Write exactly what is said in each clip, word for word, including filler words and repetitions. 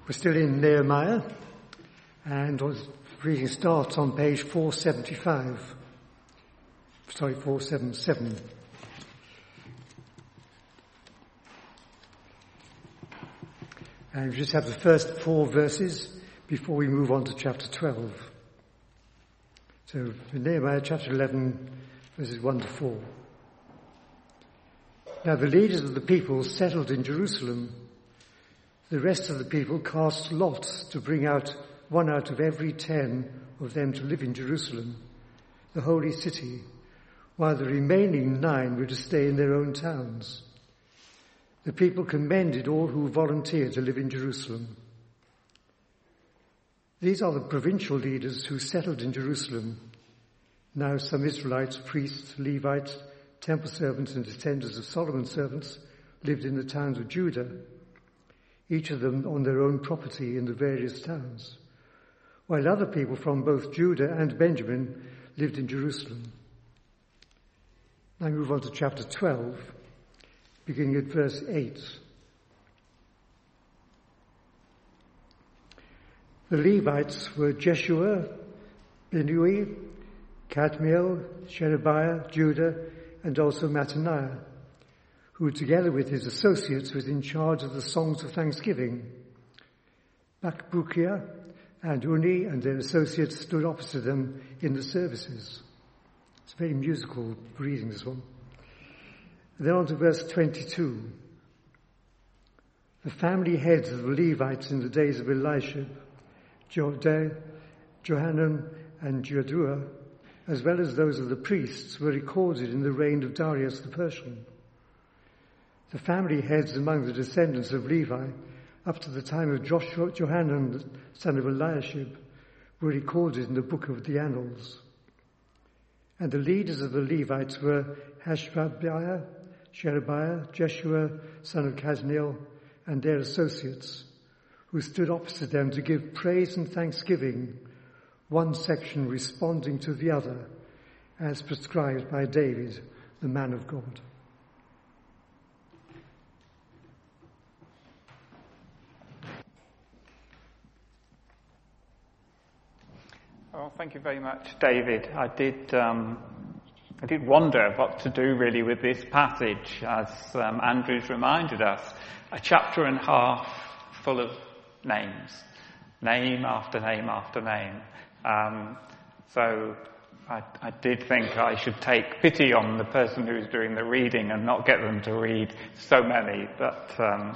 We're still in Nehemiah, and the reading starts on page four seventy-five. Sorry, four seventy-seven. And we just have the first four verses before we move on to chapter twelve. So, in Nehemiah chapter eleven, verses one to four. Now the leaders of the people settled in Jerusalem. The rest of the people cast lots to bring out one out of every ten of them to live in Jerusalem, the holy city, while the remaining nine were to stay in their own towns. The people commended all who volunteered to live in Jerusalem. These are the provincial leaders who settled in Jerusalem. Now some Israelites, priests, Levites, temple servants and descendants of Solomon's servants lived in the towns of Judah, each of them on their own property in the various towns, while other people from both Judah and Benjamin lived in Jerusalem. Now move on to chapter twelve, beginning at verse eight. The Levites were Jeshua, Binnui, Kadmiel, Sherebiah, Judah, and also Mattaniah, who together with his associates was in charge of the songs of thanksgiving. Bakbukia and Uni and their associates stood opposite them in the services. It's a very musical reading, this one. And then on to verse twenty-two. The family heads of the Levites in the days of Elisha, Jodah, Johanan and Jehoiada, as well as those of the priests, were recorded in the reign of Darius the Persian. The family heads among the descendants of Levi, up to the time of Joshua, Johanan, the son of Eliashib, were recorded in the book of the Annals. And the leaders of the Levites were Hashabiah, Sherebiah, Jeshua, son of Kadmiel, and their associates, who stood opposite them to give praise and thanksgiving, one section responding to the other, as prescribed by David, the man of God. Well, thank you very much, David. I did um, I did wonder what to do really with this passage, as um, Andrew's reminded us. A chapter and a half full of names, name after name after name. Um, so I, I did think I should take pity on the person who is doing the reading and not get them to read so many, but um,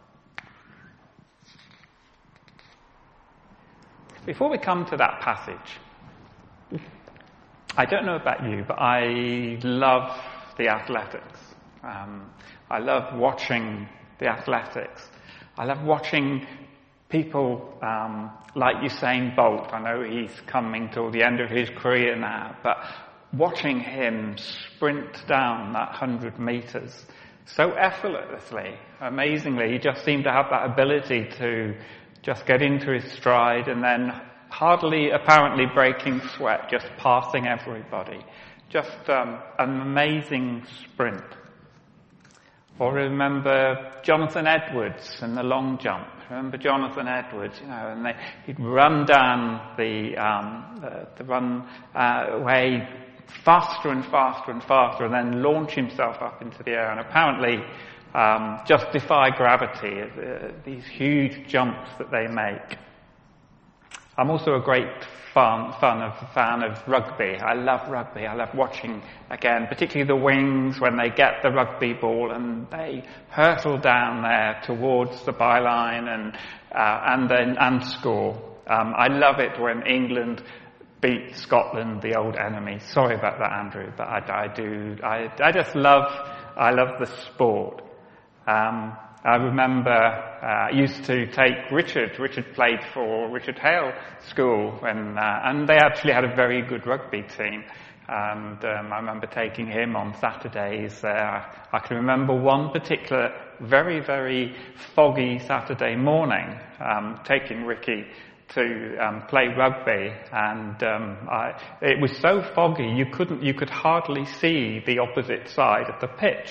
before we come to that passage, I don't know about you, but I love the athletics. Um, I love watching the athletics. I love watching people um, like Usain Bolt. I know he's coming to the end of his career now, but watching him sprint down that hundred metres so effortlessly, amazingly, he just seemed to have that ability to just get into his stride and then hardly apparently breaking sweat, just passing everybody. Just um, an amazing sprint. Or remember Jonathan Edwards in the long jump. Remember Jonathan Edwards, you know, and they, he'd run down the, um, the, the run uh, way faster and faster and faster and then launch himself up into the air and apparently um, just defy gravity, uh, these huge jumps that they make. I'm also a great fan, fan of fan of rugby. I love rugby. I love watching, again, particularly the wings when they get the rugby ball and they hurtle down there towards the byline and uh, and then and score. Um, I love it when England beat Scotland, the old enemy. Sorry about that, Andrew, but I, I do. I I just love I love the sport. Um, I remember uh, I used to take Richard. Richard played for Richard Hale School, when, uh, and they actually had a very good rugby team. And um, I remember taking him on Saturdays. Uh, I can remember one particular very, very foggy Saturday morning, um, taking Ricky to um, play rugby, and um, I, it was so foggy you couldn't, you could hardly see the opposite side of the pitch.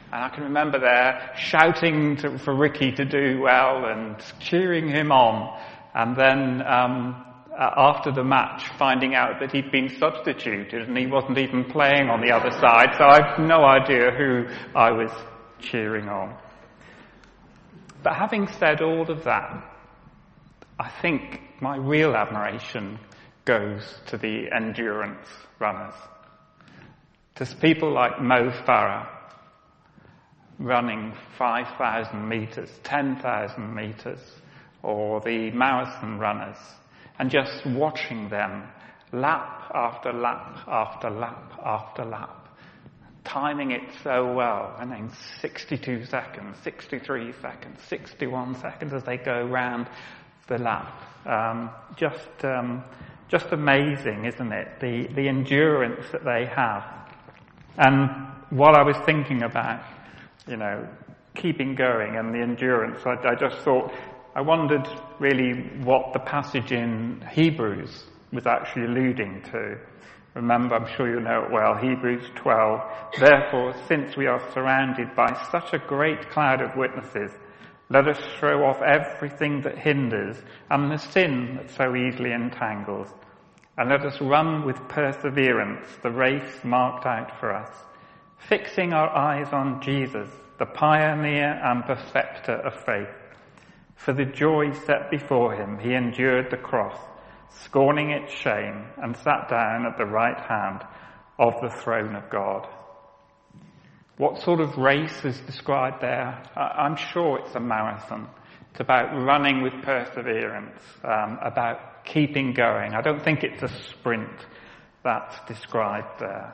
And I can remember there shouting to, for Ricky to do well and cheering him on. And then um, after the match, finding out that he'd been substituted and he wasn't even playing on the other side. So I've no idea who I was cheering on. But having said all of that, I think my real admiration goes to the endurance runners. To people like Mo Farah, running five thousand metres, ten thousand metres, or the marathon runners, and just watching them lap after lap after lap after lap, timing it so well, and then sixty-two seconds, sixty-three seconds, sixty-one seconds as they go round the lap. Um, just, um, just amazing, isn't it? The, the endurance that they have. And while I was thinking about, you know, keeping going and the endurance, I, I just thought, I wondered really what the passage in Hebrews was actually alluding to. Remember, I'm sure you know it well, Hebrews twelve. Therefore, since we are surrounded by such a great cloud of witnesses, let us throw off everything that hinders and the sin that so easily entangles, and let us run with perseverance the race marked out for us, fixing our eyes on Jesus, the pioneer and perfecter of faith. For the joy set before him, he endured the cross, scorning its shame, and sat down at the right hand of the throne of God. What sort of race is described there? I'm sure it's a marathon. It's about running with perseverance, um, about keeping going. I don't think it's a sprint that's described there.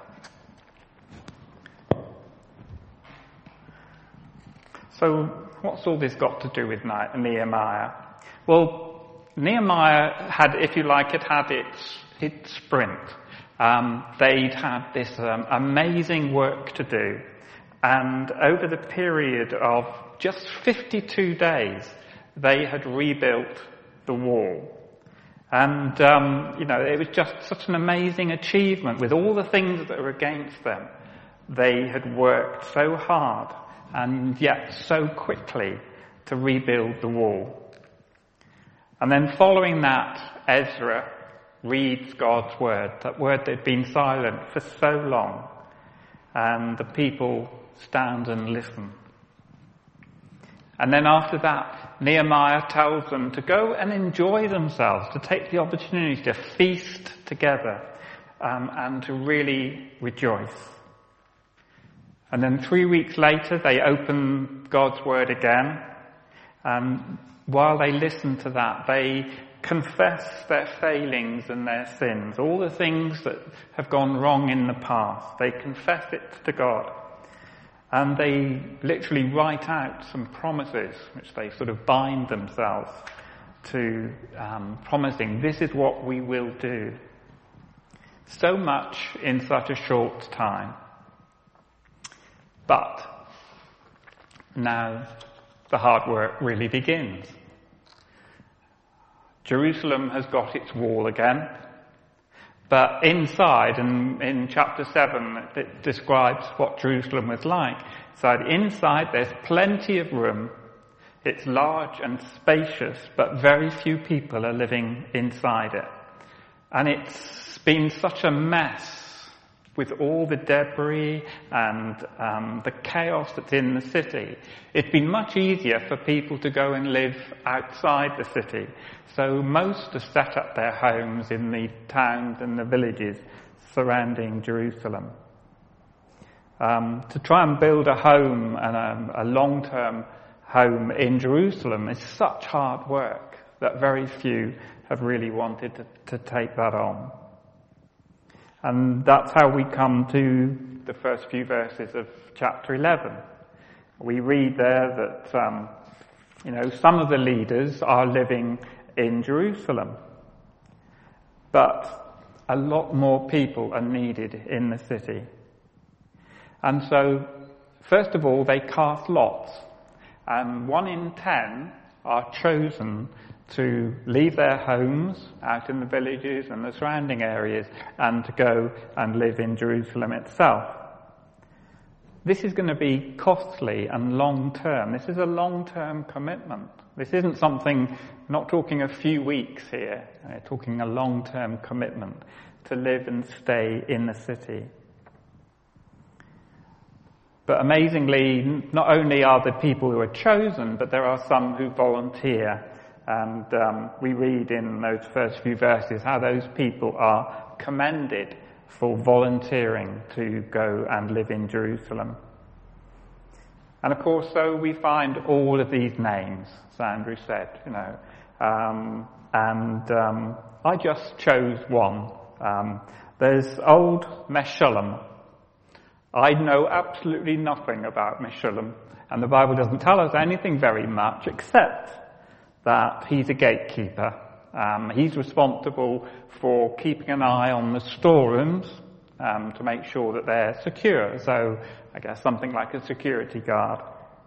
So what's all this got to do with Nehemiah? Well, Nehemiah had, if you like, it had its, its sprint. Um, they'd had this um, amazing work to do. And over the period of just fifty-two days, they had rebuilt the wall. And, um, you know, it was just such an amazing achievement with all the things that were against them. They had worked so hard and yet so quickly to rebuild the wall. And then following that, Ezra reads God's word, that word that had been silent for so long, and the people stand and listen. And then after that, Nehemiah tells them to go and enjoy themselves, to take the opportunity to feast together, um, and to really rejoice. And then three weeks later, they open God's word again. And while they listen to that, they confess their failings and their sins, all the things that have gone wrong in the past. They confess it to God. And they literally write out some promises, which they sort of bind themselves to, um, promising, this is what we will do. So much in such a short time. But now the hard work really begins. Jerusalem has got its wall again, but inside, and in chapter seven, it describes what Jerusalem was like. So inside there's plenty of room. It's large and spacious, but very few people are living inside it. And it's been such a mess with all the debris and um, the chaos that's in the city. It's been much easier for people to go and live outside the city. So most have set up their homes in the towns and the villages surrounding Jerusalem. Um, to try and build a home and a, a long-term home in Jerusalem is such hard work that very few have really wanted to, to take that on. And that's how we come to the first few verses of chapter eleven. We read there that, um, you know, some of the leaders are living in Jerusalem, but a lot more people are needed in the city. And so, first of all, they cast lots, and one in ten are chosen to leave their homes out in the villages and the surrounding areas and to go and live in Jerusalem itself. this is going to be costly and long-term. This is a long-term commitment. This isn't something, not talking a few weeks here, uh, talking a long-term commitment to live and stay in the city. But amazingly, not only are the people who are chosen, but there are some who volunteer. And um, we read in those first few verses how those people are commended for volunteering to go and live in Jerusalem. And of course, so we find all of these names, as Andrew said, you know. Um, and um, I just chose one. Um, there's old Meshullam. I know absolutely nothing about Meshullam, and the Bible doesn't tell us anything very much except that he's a gatekeeper. Um, he's responsible for keeping an eye on the storerooms um, to make sure that they're secure. So I guess something like a security guard.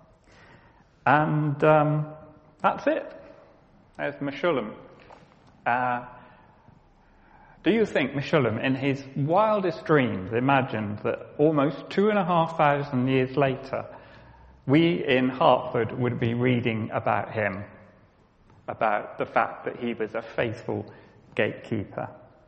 And um, that's it. There's Meshullam. Uh, Do you think Meshullam, in his wildest dreams, imagined that almost two and a half thousand years later, we in Hartford would be reading about him, about the fact that he was a faithful gatekeeper?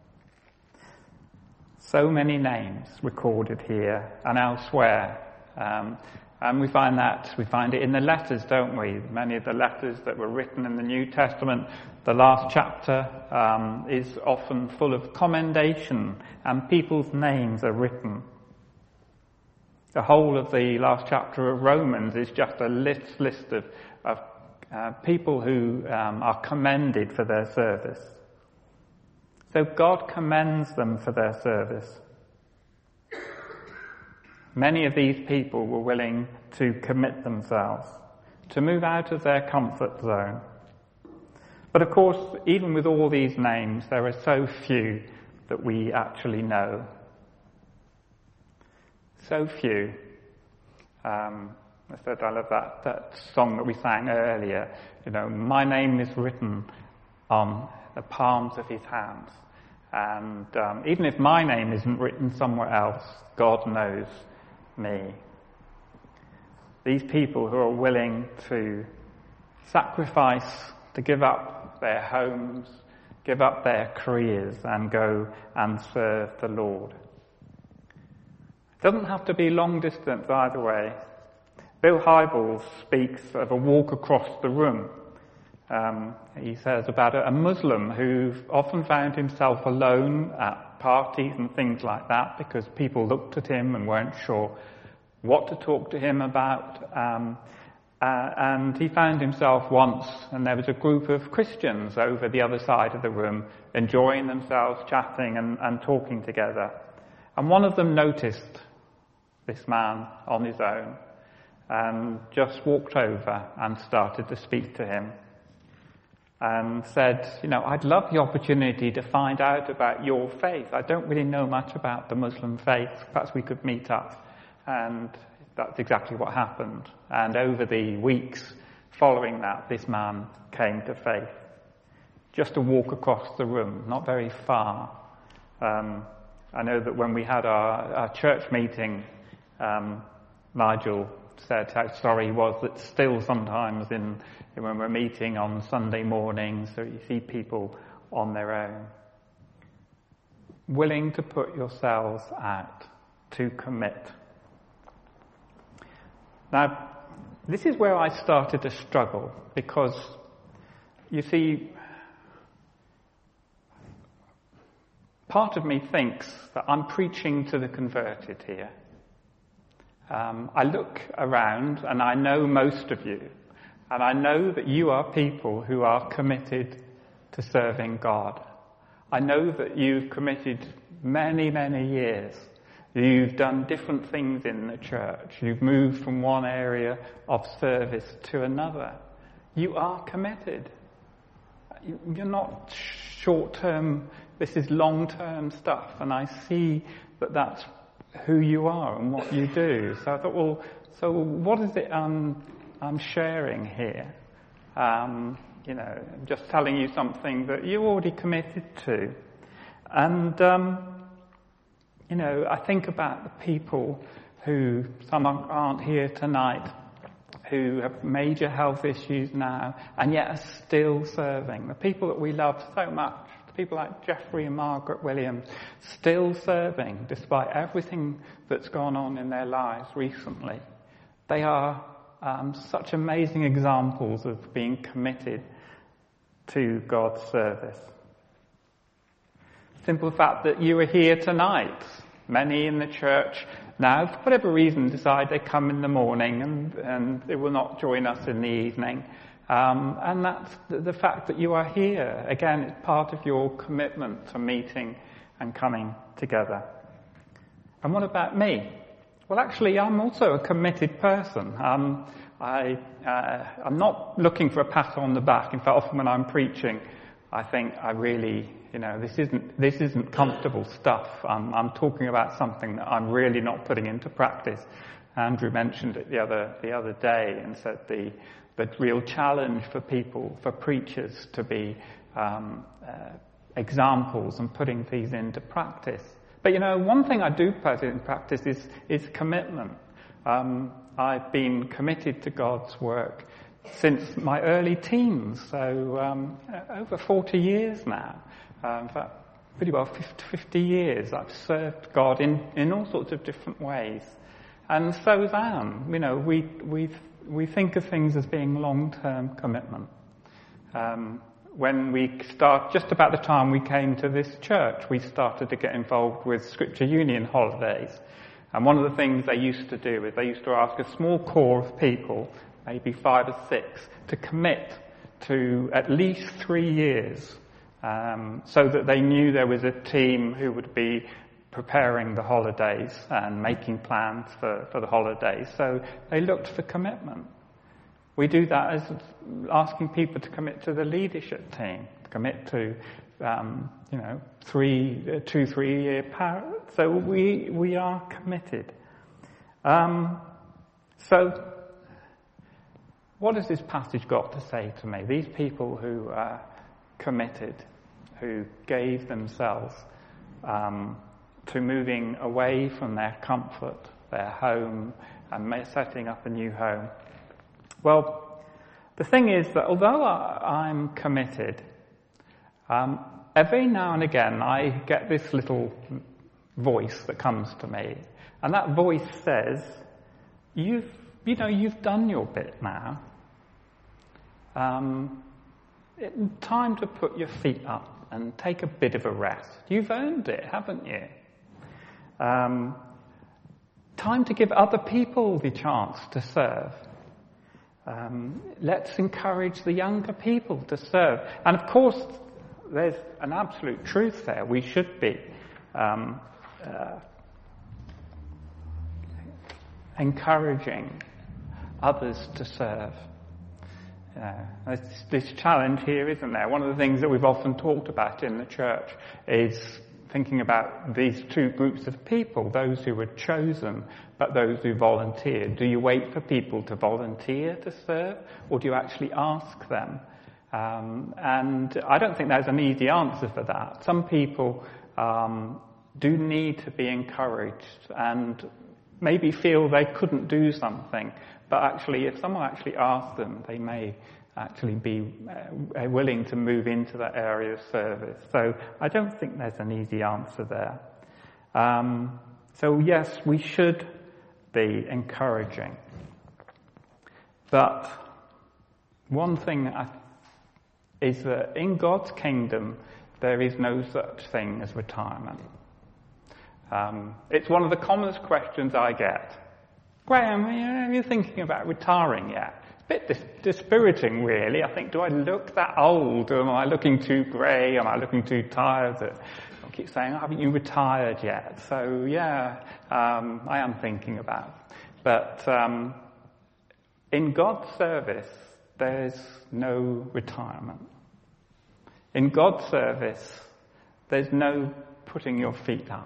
So many names recorded here and elsewhere. Um, and we find that, we find it in the letters, don't we? Many of the letters that were written in the New Testament, the last chapter um, is often full of commendation, and people's names are written. The whole of the last chapter of Romans is just a list, list of, of uh, people who um, are commended for their service. So God commends them for their service. Many of these people were willing to commit themselves, to move out of their comfort zone. But of course, even with all these names, there are so few that we actually know. So few. Um, I said, I love that, that song that we sang earlier. You know, my name is written on the palms of his hands. And um, even if my name isn't written somewhere else, God knows me. These people who are willing to sacrifice, to give up their homes, give up their careers and go and serve the Lord. It doesn't have to be long distance either way. Bill Hybels speaks of a walk across the room. Um, he says about a, a Muslim who often found himself alone at parties and things like that because people looked at him and weren't sure what to talk to him about. Um, uh, and he found himself once, and there was a group of Christians over the other side of the room enjoying themselves, chatting and, and talking together. And one of them noticed this man on his own and just walked over and started to speak to him. And said, you know, I'd love the opportunity to find out about your faith. I don't really know much about the Muslim faith. Perhaps we could meet up. And that's exactly what happened. And over the weeks following that, this man came to faith. Just a walk across the room, not very far. Um, I know that when we had our, our church meeting, um, Nigel said how sorry he was that still sometimes in when we're meeting on Sunday mornings, so you see people on their own. Willing to put yourselves out, to commit. Now, this is where I started to struggle, because, you see, part of me thinks that I'm preaching to the converted here. Um, I look around and I know most of you, and I know that you are people who are committed to serving God. I know that you've committed many, many years. You've done different things in the church. You've moved from one area of service to another. You are committed. You're not short-term, this is long-term stuff, and I see that that's who you are and what you do. So I thought, well, so what is it I'm, I'm sharing here? Um, you know, just telling you something that you're already committed to. And, um, you know, I think about the people who, some aren't here tonight, who have major health issues now and yet are still serving. The people that we love so much, the people like Jeffrey and Margaret Williams, still serving despite everything that's gone on in their lives recently. They are um, such amazing examples of being committed to God's service. Simple fact that you are here tonight. Many in the church now, for whatever reason, decide they come in the morning and, and they will not join us in the evening. Um, and that's the, the fact that you are here. Again, it's part of your commitment to meeting and coming together. And what about me? Well, actually, I'm also a committed person. Um, I, uh, I'm not looking for a pat on the back. In fact, often when I'm preaching, I think I really, you know, this isn't this isn't comfortable stuff. I'm, I'm talking about something that I'm really not putting into practice. Andrew mentioned it the other the other day and said the the real challenge for people, for preachers, to be um, uh, examples and putting these into practice. But you know, one thing I do put in practice is is commitment. Um, I've been committed to God's work since my early teens, so um, over forty years now. Uh, in fact, pretty well fifty years I've served God in, in all sorts of different ways. And so is Anne. You know, we we we think of things as being long-term commitment. Um, when we start, just about the time we came to this church, we started to get involved with Scripture Union holidays. And one of the things they used to do is they used to ask a small core of people, maybe five or six, to commit to at least three years, um, so that they knew there was a team who would be preparing the holidays and making plans for, for the holidays. So they looked for commitment. We do that as asking people to commit to the leadership team, commit to, um, you know, three, uh, two, three-year par- So we we are committed. Um, so. What has this passage got to say to me? These people who are committed, who gave themselves um, to moving away from their comfort, their home, and setting up a new home. Well, the thing is that although I'm committed, um, every now and again I get this little voice that comes to me, and that voice says, "You've, you know, you've done your bit now. Um, it, time to put your feet up and take a bit of a rest. You've earned it, haven't you? Um, time to give other people the chance to serve. Um, let's encourage the younger people to serve." And of course, there's an absolute truth there. We should be um, uh, encouraging others to serve. Uh, this, this challenge here, isn't there? One of the things that we've often talked about in the church is thinking about these two groups of people, those who were chosen, but those who volunteered. Do you wait for people to volunteer to serve, or do you actually ask them? Um, and I don't think there's an easy answer for that. Some people um, do need to be encouraged and maybe feel they couldn't do something. But actually, if someone actually asks them, they may actually be uh, willing to move into that area of service. So I don't think there's an easy answer there. Um, so yes, we should be encouraging. But one thing I, is that in God's kingdom, there is no such thing as retirement. Um, it's one of the commonest questions I get. "Graham, are you thinking about retiring yet?" It's a bit dis- dispiriting, really. I think, do I look that old? Or am I looking too grey? Am I looking too tired? I keep saying, "Oh, haven't you retired yet?" So, yeah, um, I am thinking about it. But um, in God's service, there's no retirement. In God's service, there's no putting your feet up.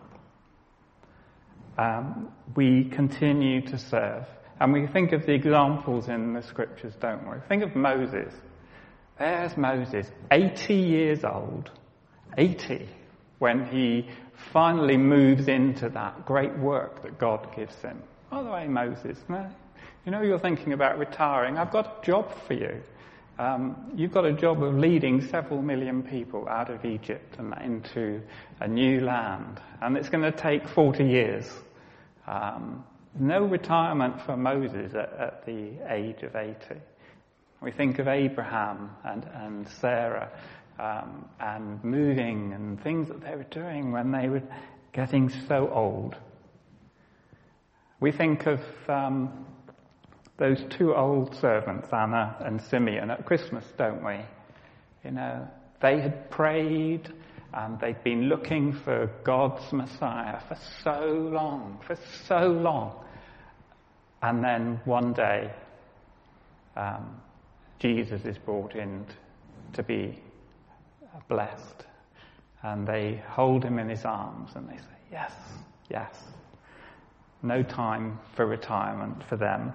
Um, we continue to serve. And we think of the examples in the scriptures, don't we? Think of Moses. There's Moses, eighty years old, eighty, when he finally moves into that great work that God gives him. By the way, Moses, no, you know you're thinking about retiring. I've got a job for you. Um, you've got a job of leading several million people out of Egypt and into a new land. And it's going to take forty years. Um, no retirement for Moses at, at the age of eighty. We think of Abraham and, and Sarah um, and moving and things that they were doing when they were getting so old. We think of um, those two old servants, Anna and Simeon, at Christmas, don't we? You know, they had prayed and they'd been looking for God's Messiah for so long, for so long. And then one day, um, Jesus is brought in to be blessed. And they hold him in his arms and they say, yes, yes. No time for retirement for them.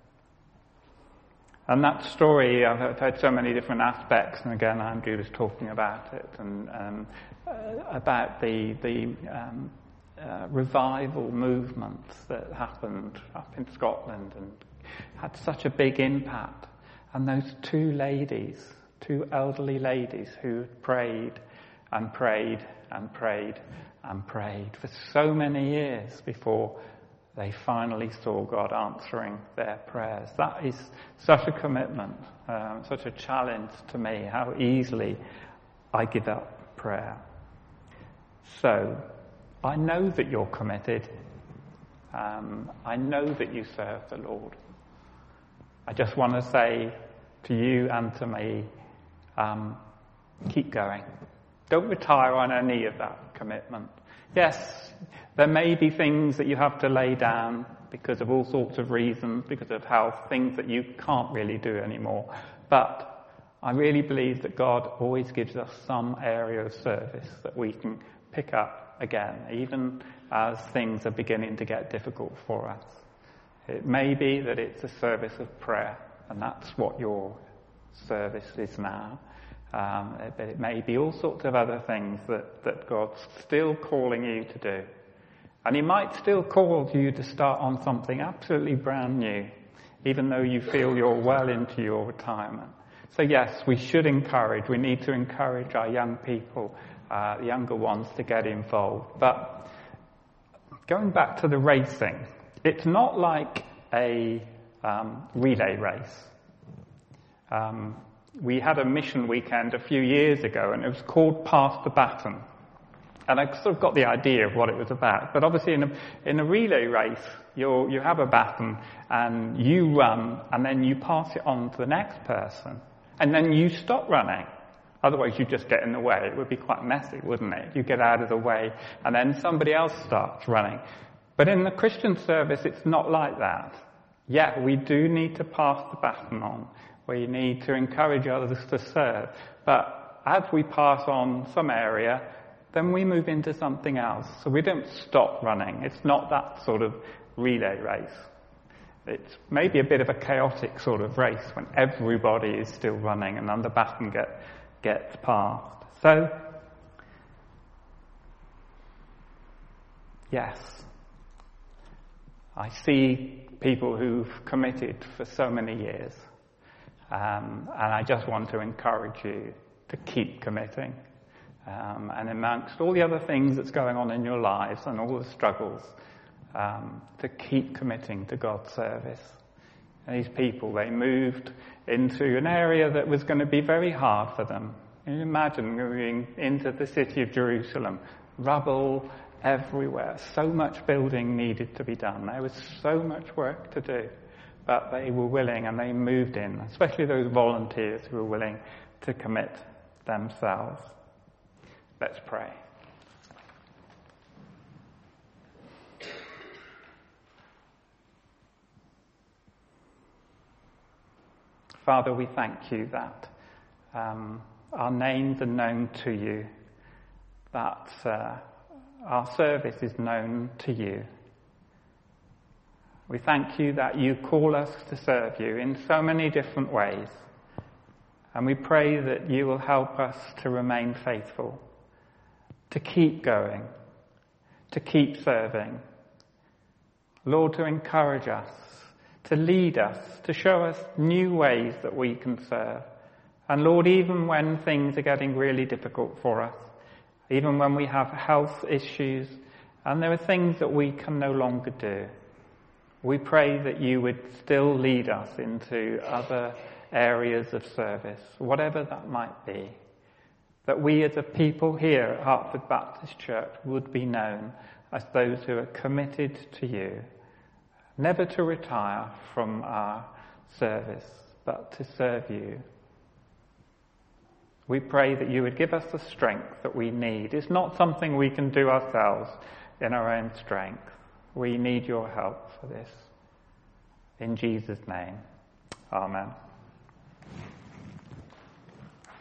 And that story, I've heard so many different aspects, and again, Andrew was talking about it, and um, uh, about the the um, uh, revival movement that happened up in Scotland and had such a big impact. And those two ladies, two elderly ladies who prayed and prayed and prayed and prayed for so many years before they finally saw God answering their prayers. That is such a commitment, um, such a challenge to me, how easily I give up prayer. So, I know that you're committed. Um, I know that you serve the Lord. I just want to say to you and to me, um, keep going. Don't retire on any of that commitment. Yes, there may be things that you have to lay down because of all sorts of reasons, because of health, things that you can't really do anymore. But I really believe that God always gives us some area of service that we can pick up again, even as things are beginning to get difficult for us. It may be that it's a service of prayer, and that's what your service is now. Um, but it may be all sorts of other things that, that God's still calling you to do. And he might still call you to start on something absolutely brand new, even though you feel you're well into your retirement. So yes, we should encourage, we need to encourage our young people, uh, the younger ones, to get involved. But going back to the racing, it's not like a um, relay race. Um, We had a mission weekend a few years ago, and it was called Pass the Baton. And I sort of got the idea of what it was about. But obviously in a, in a relay race, you you have a baton, and you run, and then you pass it on to the next person. And then you stop running. Otherwise you just get in the way. It would be quite messy, wouldn't it? You get out of the way, and then somebody else starts running. But in the Christian service, it's not like that. Yeah, we do need to pass the baton on. We need to encourage others to serve. But as we pass on some area, then we move into something else. So we don't stop running. It's not that sort of relay race. It's maybe a bit of a chaotic sort of race when everybody is still running and then the baton get, gets passed. So, yes, I see people who've committed for so many years. Um, and I just want to encourage you to keep committing. Um, and amongst all the other things that's going on in your lives and all the struggles, um, to keep committing to God's service. And these people, they moved into an area that was going to be very hard for them. Can you imagine moving into the city of Jerusalem? Rubble everywhere. So much building needed to be done. There was so much work to do. But they were willing and they moved in, especially those volunteers who were willing to commit themselves. Let's pray. Father, we thank you that um, our names are known to you, that uh, our service is known to you. We thank you that you call us to serve you in so many different ways. And we pray that you will help us to remain faithful, to keep going, to keep serving. Lord, to encourage us, to lead us, to show us new ways that we can serve. And Lord, even when things are getting really difficult for us, even when we have health issues and there are things that we can no longer do, we pray that you would still lead us into other areas of service, whatever that might be. That we as a people here at Hartford Baptist Church would be known as those who are committed to you, never to retire from our service, but to serve you. We pray that you would give us the strength that we need. It's not something we can do ourselves in our own strength. We need your help for this. In Jesus' name, amen.